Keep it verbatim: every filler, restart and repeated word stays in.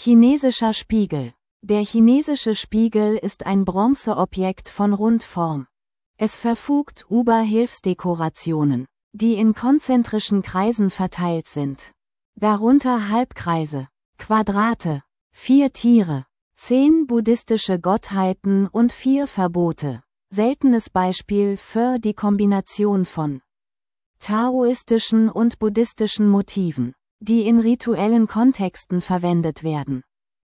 Chinesischer Spiegel. Der chinesische Spiegel ist ein Bronzeobjekt von Rundform. Es verfügt über Hilfsdekorationen, die in konzentrischen Kreisen verteilt sind. Darunter Halbkreise, Quadrate, vier Tiere, zehn buddhistische Gottheiten und vier Verbote. Seltenes Beispiel für die Kombination von taoistischen und buddhistischen Motiven, die in rituellen Kontexten verwendet werden.